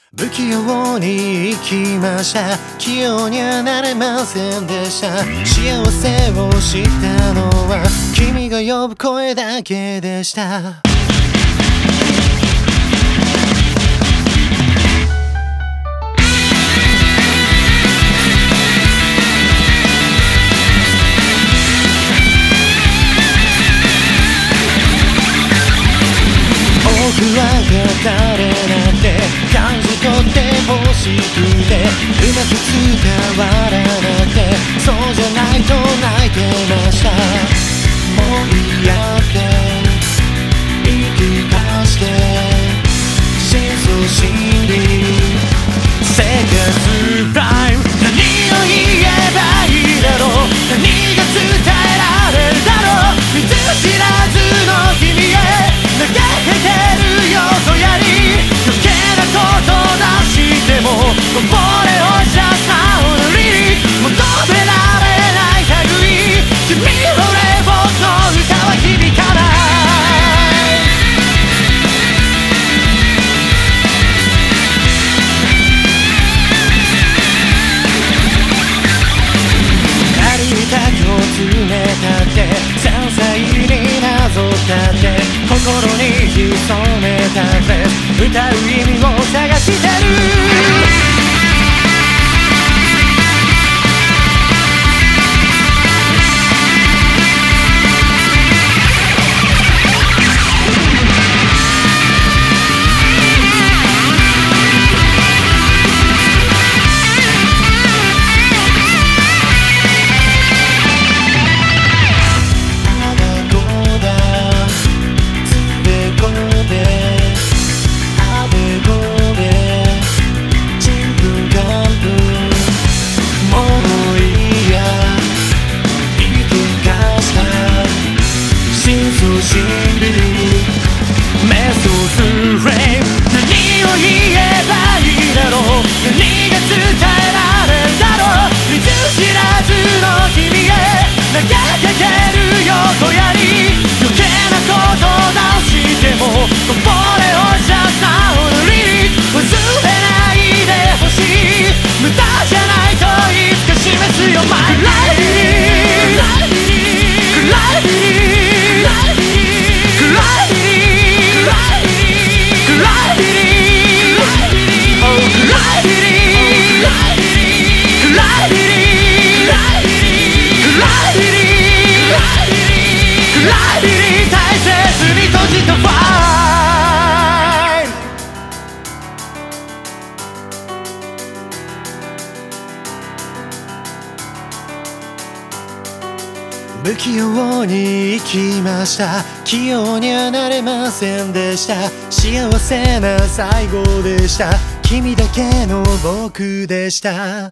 不器用に生きました。器用にはなれませんでした。幸せを知ったのは君が呼ぶ声だけでした。僕は語れなくて感じ取って欲しくてうまく伝わらなくてそうじゃないと泣いてました。もう嫌って言い聞かして真相心理生活ライフ何を言えばいいだろう。何が伝えられるだろう。見ず知らずの君へ投げかけるよとやり余計なこと出してもこぼれ落ちたサウンドに求められない類君と俺僕の歌は響かない。歩いた今日詰めたって山菜になぞったって心に潜めたフレーズ歌う意味を探してる。不器用に生きました。器用にはなれませんでした。幸せな最後でした。君だけの僕でした。